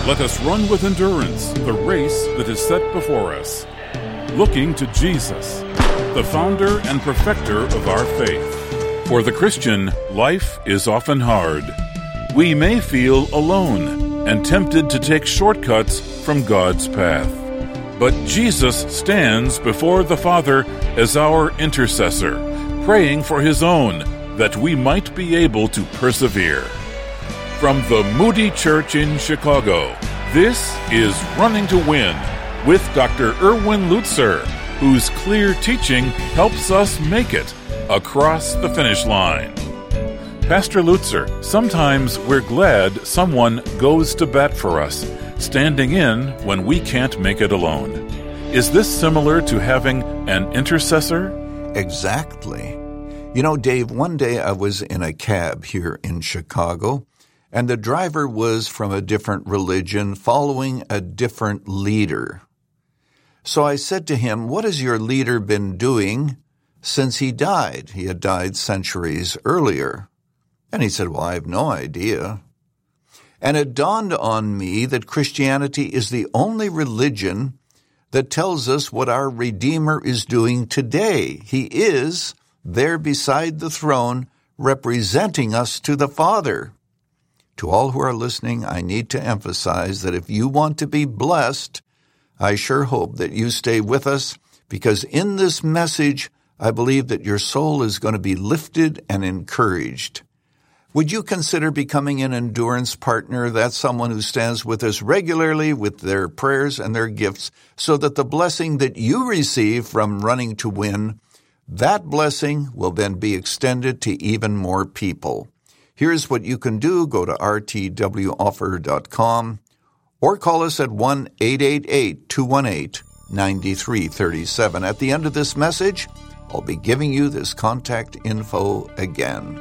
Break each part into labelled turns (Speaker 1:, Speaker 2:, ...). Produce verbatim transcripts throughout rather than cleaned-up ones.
Speaker 1: Let us run with endurance the race that is set before us, looking to Jesus, the founder and perfecter of our faith. For the Christian, life is often hard. We may feel alone and tempted to take shortcuts from God's path. But Jesus stands before the Father as our intercessor, praying for his own, that we might be able to persevere. From the Moody Church in Chicago, this is Running to Win with Doctor Erwin Lutzer, whose clear teaching helps us make it across the finish line. Pastor Lutzer, sometimes we're glad someone goes to bat for us, standing in when we can't make it alone. Is this similar to having an intercessor?
Speaker 2: Exactly. You know, Dave, one day I was in a cab here in Chicago, and the driver was from a different religion, following a different leader. So I said to him, "What has your leader been doing since he died?" He had died centuries earlier. And he said, "Well, I have no idea." And it dawned on me that Christianity is the only religion that tells us what our Redeemer is doing today. He is there beside the throne, representing us to the Father. To all who are listening, I need to emphasize that if you want to be blessed, I sure hope that you stay with us, because in this message, I believe that your soul is going to be lifted and encouraged. Would you consider becoming an endurance partner? That's someone who stands with us regularly with their prayers and their gifts, so that the blessing that you receive from Running to Win, that blessing will then be extended to even more people. Here's what you can do. Go to r t w offer dot com or call us at one eight eight eight, two one eight, nine three three seven. At the end of this message, I'll be giving you this contact info again.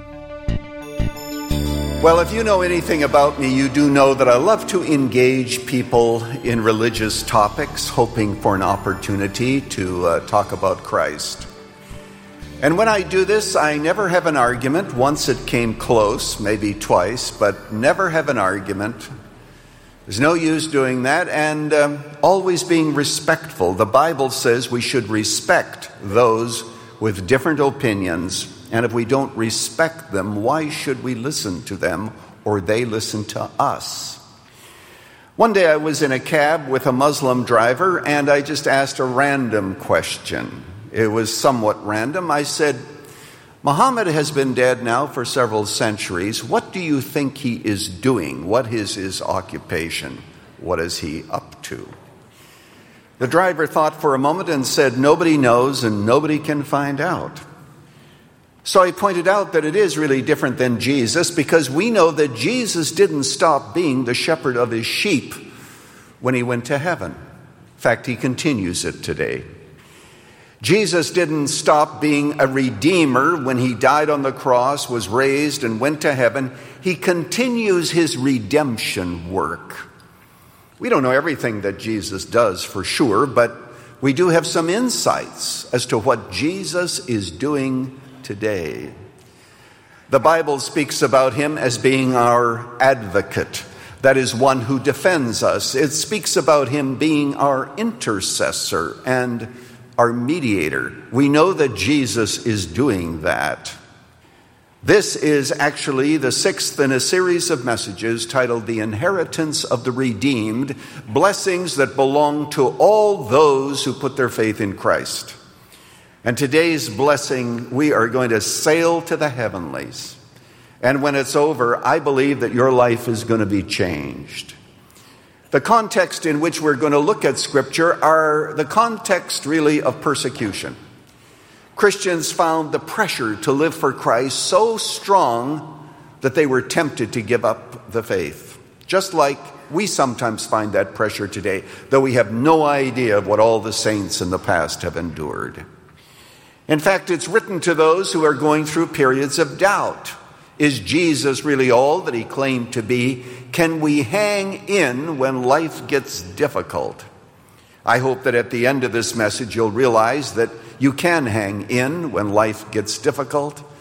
Speaker 3: Well, if you know anything about me, you do know that I love to engage people in religious topics, hoping for an opportunity to uh, talk about Christ. And when I do this, I never have an argument. Once it came close, maybe twice, but never have an argument. There's no use doing that, and um, always being respectful. The Bible says we should respect those with different opinions, and if we don't respect them, why should we listen to them or they listen to us? One day I was in a cab with a Muslim driver, and I just asked a random question. It was somewhat random. I said, "Muhammad has been dead now for several centuries. What do you think he is doing? What is his occupation? What is he up to?" The driver thought for a moment and said, "Nobody knows and nobody can find out." So I pointed out that it is really different than Jesus, because we know that Jesus didn't stop being the shepherd of his sheep when he went to heaven. In fact, he continues it today. Jesus didn't stop being a redeemer when he died on the cross, was raised, and went to heaven. He continues his redemption work. We don't know everything that Jesus does for sure, but we do have some insights as to what Jesus is doing today. The Bible speaks about him as being our advocate, that is, one who defends us. It speaks about him being our intercessor and our mediator. We know that Jesus is doing that. This is actually the sixth in a series of messages titled The Inheritance of the Redeemed, blessings that belong to all those who put their faith in Christ. And today's blessing, we are going to sail to the heavenlies. And when it's over, I believe that your life is going to be changed. The context in which we're going to look at Scripture are the context really of persecution. Christians found the pressure to live for Christ so strong that they were tempted to give up the faith. Just like we sometimes find that pressure today, though we have no idea of what all the saints in the past have endured. In fact, it's written to those who are going through periods of doubt. Is Jesus really all that he claimed to be? Can we hang in when life gets difficult? I hope that at the end of this message you'll realize that you can hang in when life gets difficult.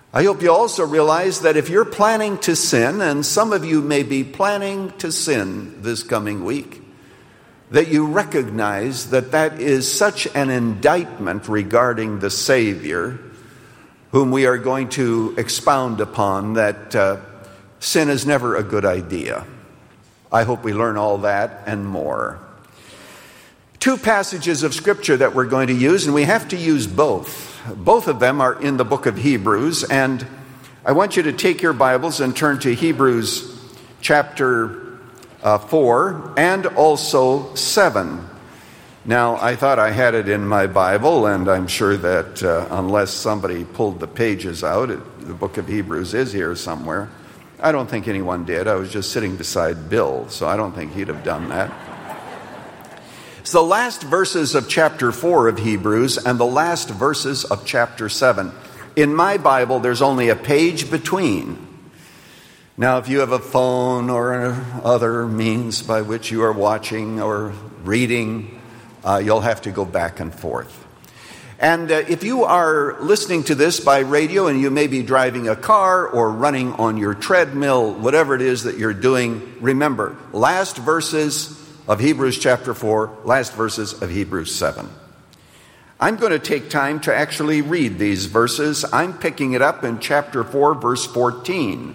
Speaker 3: I hope you also realize that if you're planning to sin, and some of you may be planning to sin this coming week, that you recognize that that is such an indictment regarding the Savior, whom we are going to expound upon, that uh, sin is never a good idea. I hope we learn all that and more. Two passages of Scripture that we're going to use, and we have to use both. Both of them are in the book of Hebrews, and I want you to take your Bibles and turn to Hebrews chapter uh, four and also seven. Now, I thought I had it in my Bible, and I'm sure that uh, unless somebody pulled the pages out, it, the book of Hebrews is here somewhere. I don't think anyone did. I was just sitting beside Bill, so I don't think he'd have done that. It's the last verses of chapter four of Hebrews and the last verses of chapter seven. In my Bible, there's only a page between. Now, if you have a phone or other means by which you are watching or reading, uh, you'll have to go back and forth. And uh, if you are listening to this by radio and you may be driving a car or running on your treadmill, whatever it is that you're doing, remember, last verses of Hebrews chapter four, last verses of Hebrews seven. I'm going to take time to actually read these verses. I'm picking it up in chapter four, verse fourteen.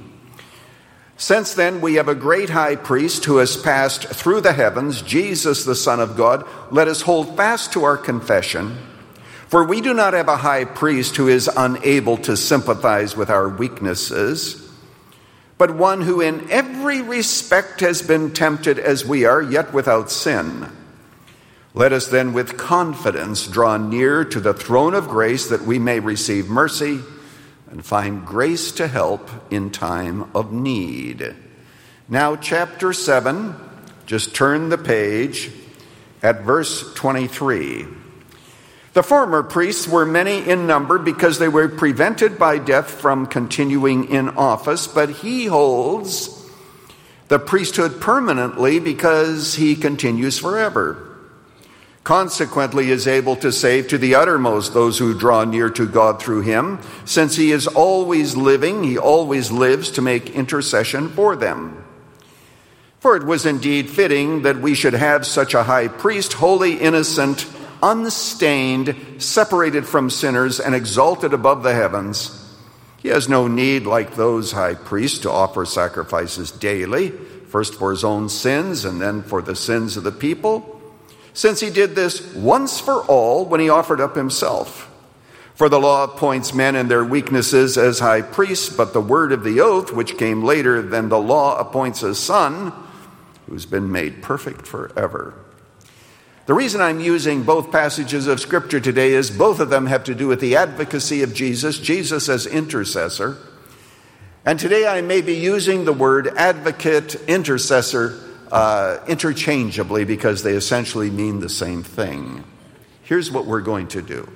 Speaker 3: Since then we have a great high priest who has passed through the heavens, Jesus the Son of God. Let us hold fast to our confession. For we do not have a high priest who is unable to sympathize with our weaknesses, but one who in every respect has been tempted as we are, yet without sin. Let us then with confidence draw near to the throne of grace, that we may receive mercy and find grace to help in time of need. Now, chapter seven, just turn the page at verse twenty-three. The former priests were many in number because they were prevented by death from continuing in office, but he holds the priesthood permanently because he continues forever. Consequently, is able to save to the uttermost those who draw near to God through him, since he is always living, he always lives to make intercession for them. For it was indeed fitting that we should have such a high priest, holy, innocent, unstained, separated from sinners, and exalted above the heavens. He has no need, like those high priests, to offer sacrifices daily, first for his own sins and then for the sins of the people, since he did this once for all when he offered up himself. For the law appoints men in their weaknesses as high priests, but the word of the oath, which came later than the law, appoints a son who's been made perfect forever. The reason I'm using both passages of Scripture today is both of them have to do with the advocacy of Jesus, Jesus as intercessor. And today I may be using the word advocate, intercessor, uh, interchangeably because they essentially mean the same thing. Here's what we're going to do.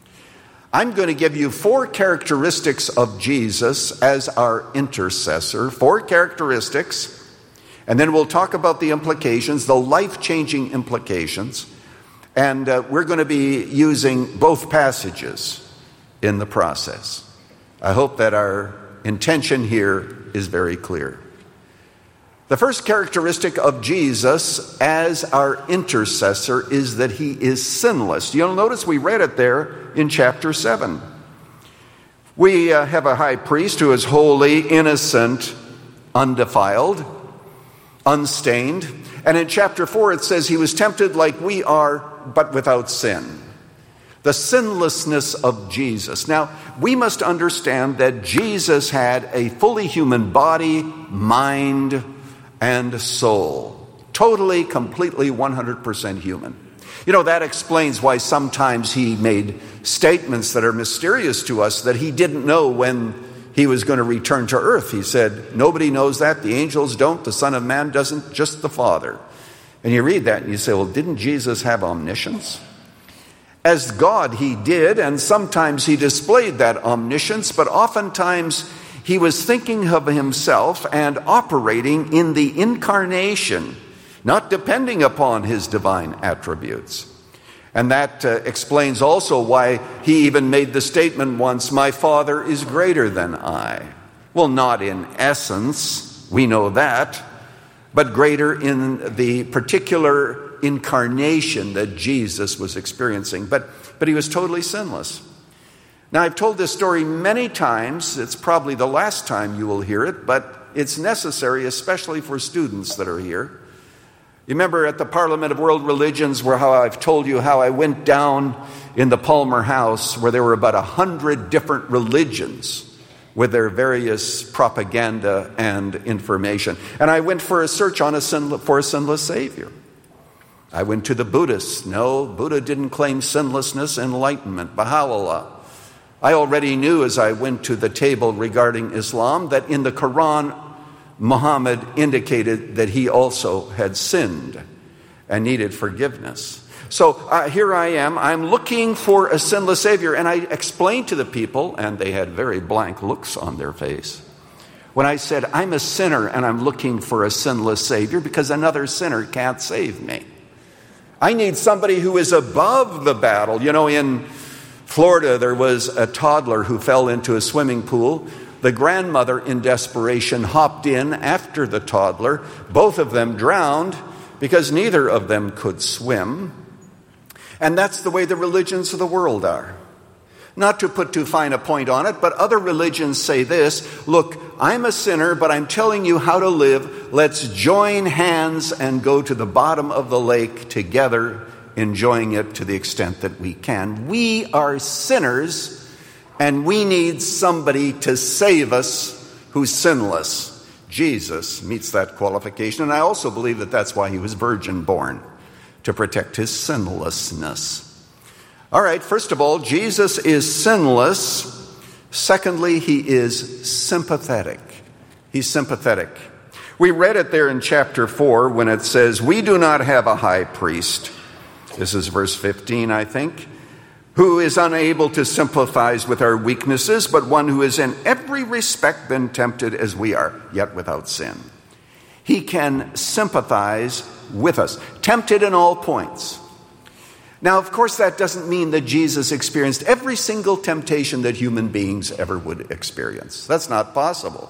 Speaker 3: I'm going to give you four characteristics of Jesus as our intercessor, four characteristics. And then we'll talk about the implications, the life-changing implications. And uh, we're going to be using both passages in the process. I hope that our intention here is very clear. The first characteristic of Jesus as our intercessor is that he is sinless. You'll notice we read it there in chapter seven. We uh, have a high priest who is holy, innocent, undefiled, unstained. And in chapter four it says he was tempted like we are, but without sin. The sinlessness of Jesus. Now, we must understand that Jesus had a fully human body, mind, and soul. Totally, completely, one hundred percent human. You know, that explains why sometimes he made statements that are mysterious to us that he didn't know when he was going to return to earth. He said, nobody knows that. The angels don't. The Son of Man doesn't. Just the Father. And you read that and you say, well, didn't Jesus have omniscience? As God, he did, and sometimes he displayed that omniscience, but oftentimes he was thinking of himself and operating in the incarnation, not depending upon his divine attributes. And that uh, explains also why he even made the statement once, "My Father is greater than I." Well, not in essence, we know that, but greater in the particular incarnation that Jesus was experiencing. But, but he was totally sinless. Now, I've told this story many times. It's probably the last time you will hear it, but it's necessary, especially for students that are here. You remember at the Parliament of World Religions where how I've told you how I went down in the Palmer House where there were about a hundred different religions with their various propaganda and information. And I went for a search on a sinless, for a sinless Savior. I went to the Buddhists. No, Buddha didn't claim sinlessness, enlightenment, Baha'u'llah. I already knew as I went to the table regarding Islam that in the Quran, Muhammad indicated that he also had sinned and needed forgiveness. So uh, here I am, I'm looking for a sinless Savior, and I explained to the people, and they had very blank looks on their face, when I said, I'm a sinner and I'm looking for a sinless Savior because another sinner can't save me. I need somebody who is above the battle. You know, in Florida, there was a toddler who fell into a swimming pool. The grandmother, in desperation, hopped in after the toddler. Both of them drowned because neither of them could swim. And that's the way the religions of the world are. Not to put too fine a point on it, but other religions say this: look, I'm a sinner, but I'm telling you how to live. Let's join hands and go to the bottom of the lake together, enjoying it to the extent that we can. We are sinners, and we need somebody to save us who's sinless. Jesus meets that qualification, and I also believe that that's why he was virgin born, to protect his sinlessness. All right, first of all, Jesus is sinless. Secondly, he is sympathetic. He's sympathetic. We read it there in chapter four when it says, we do not have a high priest. This is verse fifteen, I think. Who is unable to sympathize with our weaknesses, but one who is in every respect been tempted as we are, yet without sin. He can sympathize with us, tempted in all points. Now, of course, that doesn't mean that Jesus experienced every single temptation that human beings ever would experience. That's not possible.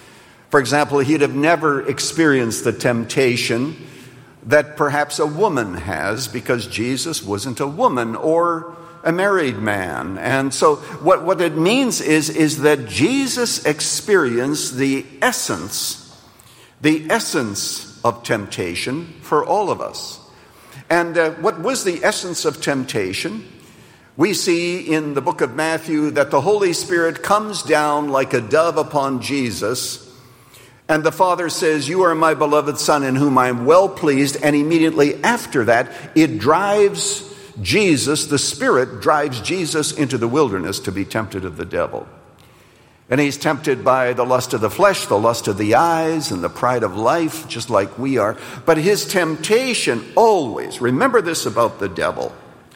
Speaker 3: For example, he'd have never experienced the temptation that perhaps a woman has, because Jesus wasn't a woman or a married man. And so what, what it means is, is that Jesus experienced the essence, the essence of temptation for all of us. And uh, what was the essence of temptation? We see in the book of Matthew that the Holy Spirit comes down like a dove upon Jesus, and the Father says, you are my beloved Son in whom I am well pleased. And immediately after that, it drives Jesus, the Spirit drives Jesus into the wilderness to be tempted of the devil. And he's tempted by the lust of the flesh, the lust of the eyes, and the pride of life, just like we are. But his temptation always, remember this about the devil,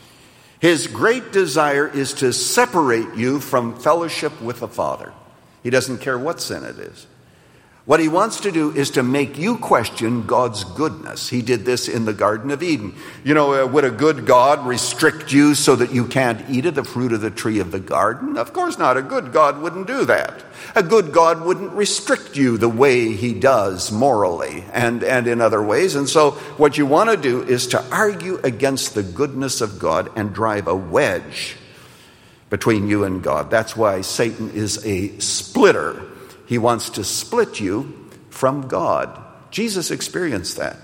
Speaker 3: his great desire is to separate you from fellowship with the Father. He doesn't care what sin it is. What he wants to do is to make you question God's goodness. He did this in the Garden of Eden. You know, uh, would a good God restrict you so that you can't eat of the fruit of the tree of the garden? Of course not. A good God wouldn't do that. A good God wouldn't restrict you the way he does morally and, and in other ways. And so what you want to do is to argue against the goodness of God and drive a wedge between you and God. That's why Satan is a splitter. He wants to split you from God. Jesus experienced that.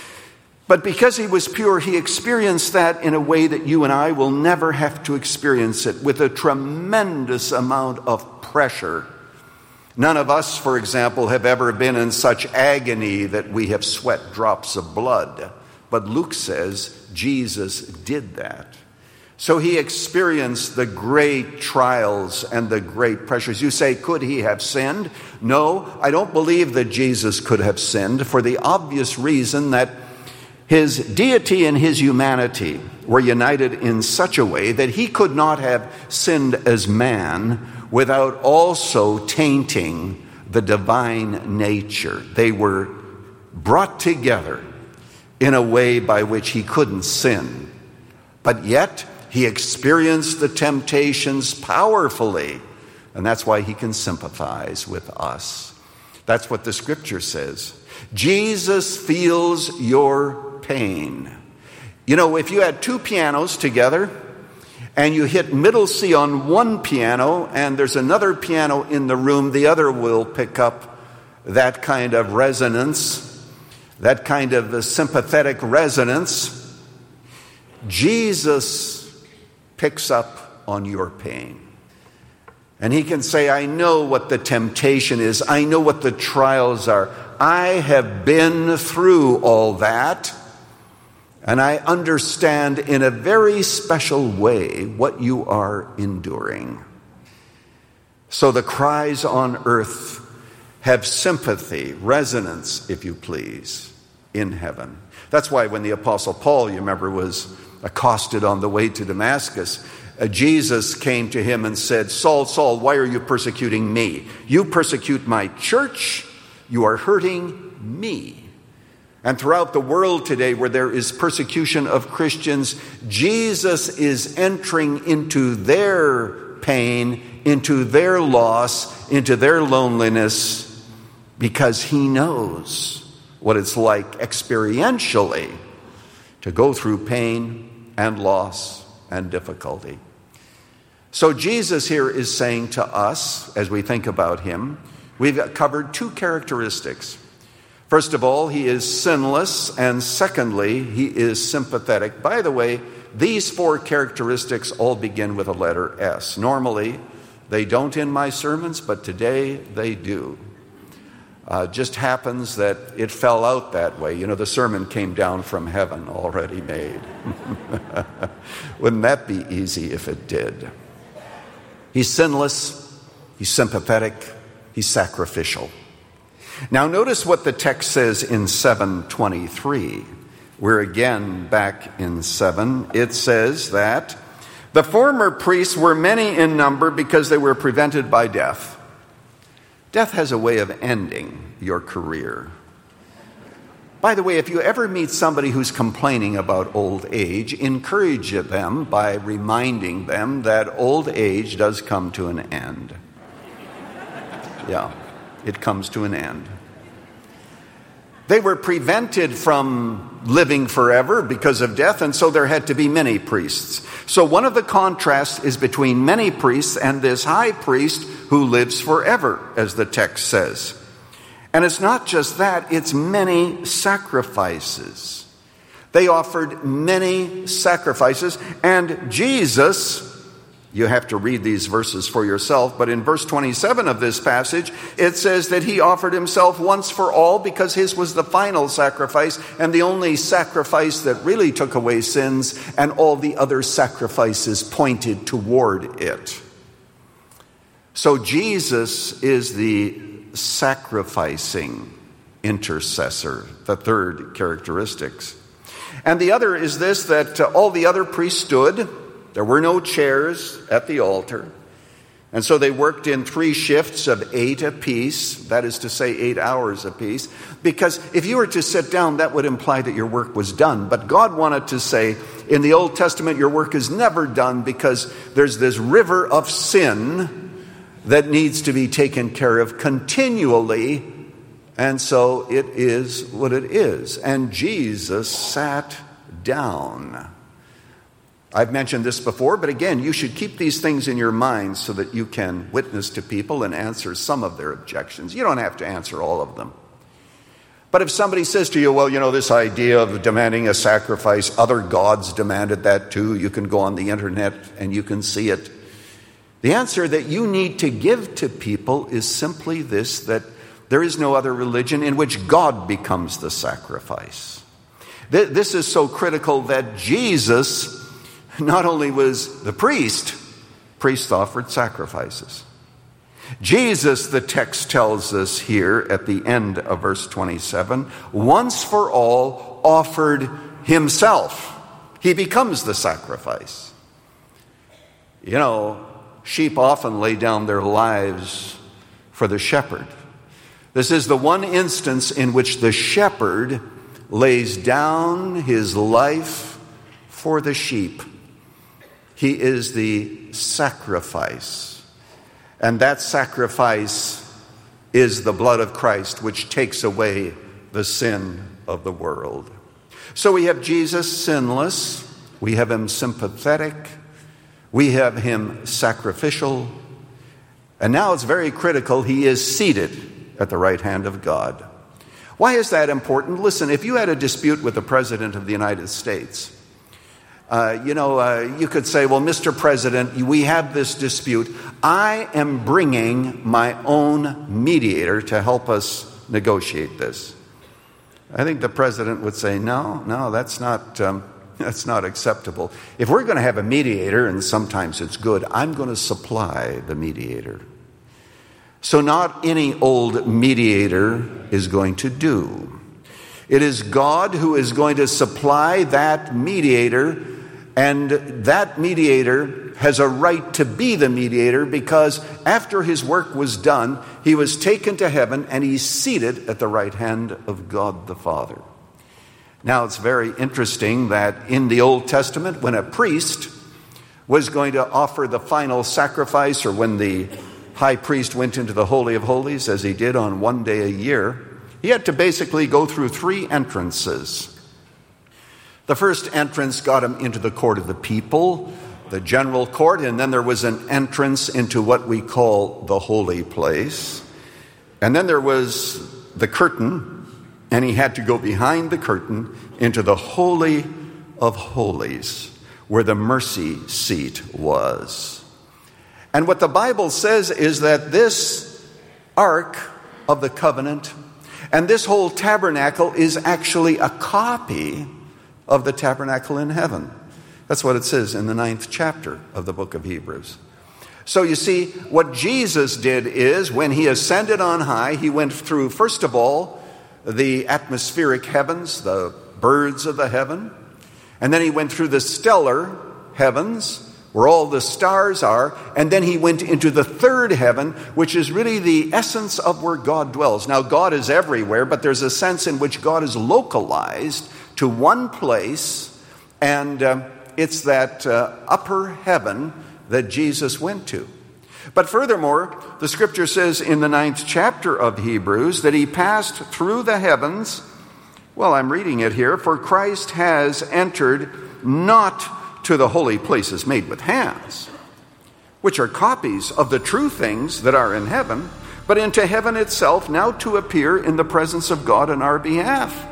Speaker 3: But because he was pure, he experienced that in a way that you and I will never have to experience it, with a tremendous amount of pressure. None of us, for example, have ever been in such agony that we have sweat drops of blood. But Luke says Jesus did that. So he experienced the great trials and the great pressures. You say, could he have sinned? No, I don't believe that Jesus could have sinned, for the obvious reason that his deity and his humanity were united in such a way that he could not have sinned as man without also tainting the divine nature. They were brought together in a way by which he couldn't sin. But yet, he experienced the temptations powerfully, and that's why he can sympathize with us. That's what the scripture says. Jesus feels your pain. You know, if you had two pianos together, and you hit middle C on one piano, and there's another piano in the room, the other will pick up that kind of resonance, that kind of a sympathetic resonance. Jesus picks up on your pain. And he can say, I know what the temptation is. I know what the trials are. I have been through all that. And I understand in a very special way what you are enduring. So the cries on earth have sympathy, resonance, if you please, in heaven. That's why when the Apostle Paul, you remember, was accosted on the way to Damascus, uh, Jesus came to him and said, Saul, Saul, why are you persecuting me? You persecute my church. You are hurting me. And throughout the world today, where there is persecution of Christians, Jesus is entering into their pain, into their loss, into their loneliness, because he knows what it's like experientially to go through pain and loss and difficulty. So Jesus here is saying to us, as we think about him, we've covered two characteristics. First of all, he is sinless, and secondly, he is sympathetic. By the way, these four characteristics all begin with a letter S. Normally, they don't in my sermons, but today they do. Uh, just happens that it fell out that way. You know, the sermon came down from heaven already made. Wouldn't that be easy if it did? He's sinless, he's sympathetic, he's sacrificial. Now notice what the text says in seven twenty-three. We're again back in seven. It says that the former priests were many in number because they were prevented by death. Death has a way of ending your career. By the way, if you ever meet somebody who's complaining about old age, encourage them by reminding them that old age does come to an end. Yeah. It comes to an end. They were prevented from living forever because of death, and so there had to be many priests. So one of the contrasts is between many priests and this high priest who lives forever, as the text says. And it's not just that, it's many sacrifices. They offered many sacrifices, and Jesus, you have to read these verses for yourself, but in verse twenty-seven of this passage, it says that he offered himself once for all because his was the final sacrifice and the only sacrifice that really took away sins, and all the other sacrifices pointed toward it. So Jesus is the sacrificing intercessor, the third characteristics. And the other is this, that uh, all the other priests stood. There were no chairs at the altar. And so they worked in three shifts of eight apiece, that is to say eight hours apiece, because if you were to sit down, that would imply that your work was done. But God wanted to say, in the Old Testament, your work is never done because there's this river of sin that needs to be taken care of continually. And so it is what it is. And Jesus sat down. I've mentioned this before, but again, you should keep these things in your mind so that you can witness to people and answer some of their objections. You don't have to answer all of them. But if somebody says to you, well, you know, this idea of demanding a sacrifice, other gods demanded that too. You can go on the internet and you can see it. The answer that you need to give to people is simply this, that there is no other religion in which God becomes the sacrifice. This is so critical that Jesus not only was the priest, priests offered sacrifices. Jesus, the text tells us here at the end of verse twenty-seven, once for all offered himself. He becomes the sacrifice. You know, sheep often lay down their lives for the shepherd. This is the one instance in which the shepherd lays down his life for the sheep. He is the sacrifice. And that sacrifice is the blood of Christ, which takes away the sin of the world. So we have Jesus sinless, we have him sympathetic, we have him sacrificial, and now it's very critical, he is seated at the right hand of God. Why is that important? Listen, if you had a dispute with the President of the United States, uh, you know, uh, you could say, well, Mister President, we have this dispute. I am bringing my own mediator to help us negotiate this. I think the President would say, no, no, that's not, um, that's not acceptable. If we're going to have a mediator, and sometimes it's good, I'm going to supply the mediator. So not any old mediator is going to do. It is God who is going to supply that mediator, and that mediator has a right to be the mediator because after his work was done, he was taken to heaven and he's seated at the right hand of God the Father. Now, it's very interesting that in the Old Testament, when a priest was going to offer the final sacrifice, or when the high priest went into the Holy of Holies, as he did on one day a year, he had to basically go through three entrances. The first entrance got him into the court of the people, the general court, and then there was an entrance into what we call the holy place. And then there was the curtain, and he had to go behind the curtain into the Holy of Holies, where the mercy seat was. And what the Bible says is that this Ark of the Covenant and this whole tabernacle is actually a copy of the tabernacle in heaven. That's what it says in the ninth chapter of the book of Hebrews. So you see, what Jesus did is, when he ascended on high, he went through, first of all, the atmospheric heavens, the birds of the heaven, and then he went through the stellar heavens, where all the stars are, and then he went into the third heaven, which is really the essence of where God dwells. Now, God is everywhere, but there's a sense in which God is localized to one place, and um, it's that uh, upper heaven that Jesus went to. But furthermore, the scripture says in the ninth chapter of Hebrews that he passed through the heavens. Well, I'm reading it here. For Christ has entered not to the holy places made with hands, which are copies of the true things that are in heaven, but into heaven itself, now to appear in the presence of God on our behalf.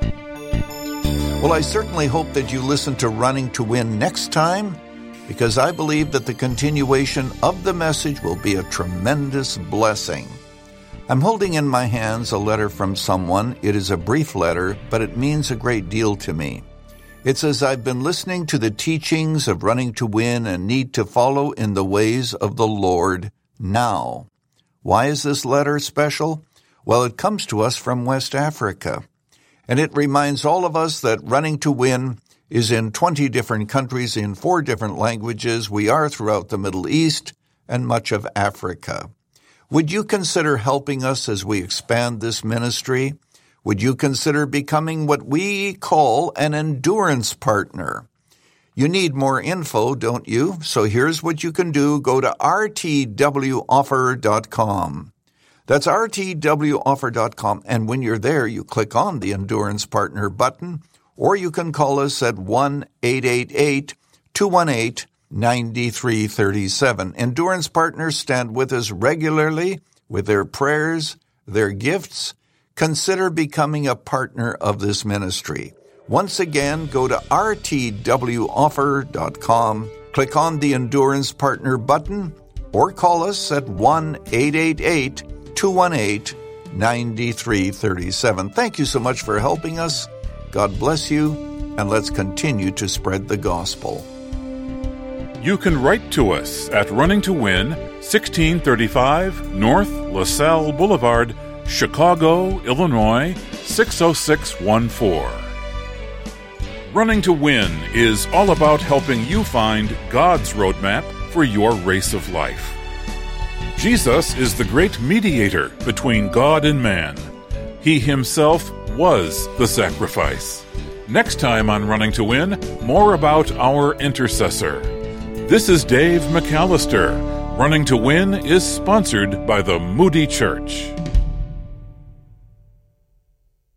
Speaker 2: Well, I certainly hope that you listen to Running to Win next time, because I believe that the continuation of the message will be a tremendous blessing. I'm holding in my hands a letter from someone. It is a brief letter, but it means a great deal to me. It says, I've been listening to the teachings of Running to Win and need to follow in the ways of the Lord now. Why is this letter special? Well, it comes to us from West Africa. And it reminds all of us that Running to Win is in twenty different countries in four different languages. We are throughout the Middle East and much of Africa. Would you consider helping us as we expand this ministry? Would you consider becoming what we call an endurance partner? You need more info, don't you? So here's what you can do. Go to r t w offer dot com. That's r t w offer dot com, and when you're there, you click on the Endurance Partner button, or you can call us at one eight eight eight, two one eight, nine three three seven. Endurance Partners stand with us regularly with their prayers, their gifts. Consider becoming a partner of this ministry. Once again, go to r t w offer dot com, click on the Endurance Partner button, or call us at one eight eight eight, two one eight, nine three three seven. Thank you so much for helping us. God bless you, and let's continue to spread the gospel.
Speaker 1: You can write to us at Running to Win, sixteen thirty-five North LaSalle Boulevard, Chicago, Illinois, six oh six one four. Running to Win is all about helping you find God's roadmap for your race of life. Jesus is the great mediator between God and man. He himself was the sacrifice. Next time on Running to Win, more about our intercessor. This is Dave McAllister. Running to Win is sponsored by the Moody Church.